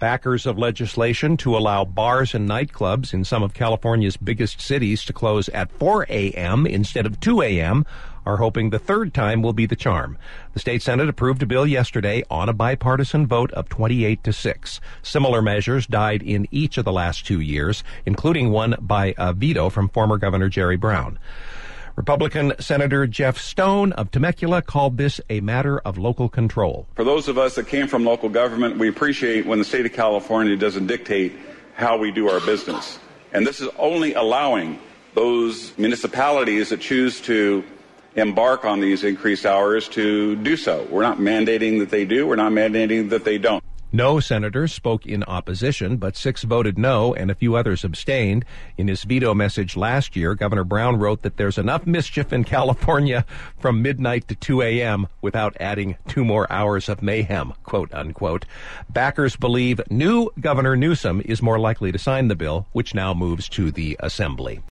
Backers of legislation to allow bars and nightclubs in some of California's biggest cities to close at 4 a.m. instead of 2 a.m. are hoping the third time will be the charm. The state Senate approved a bill yesterday on a bipartisan vote of 28-6. Similar measures died in each of the last 2 years, including one by a veto from former Governor Jerry Brown. Republican Senator Jeff Stone of Temecula called this a matter of local control. For those of us that came from local government, we appreciate when the state of California doesn't dictate how we do our business. And this is only allowing those municipalities that choose to embark on these increased hours to do so. We're not mandating that they do. We're not mandating that they don't. No senators spoke in opposition, but 6 voted no and a few others abstained. In his veto message last year, Governor Brown wrote that there's enough mischief in California from midnight to 2 a.m. without adding 2 more hours of mayhem, quote unquote. Backers believe new Governor Newsom is more likely to sign the bill, which now moves to the Assembly.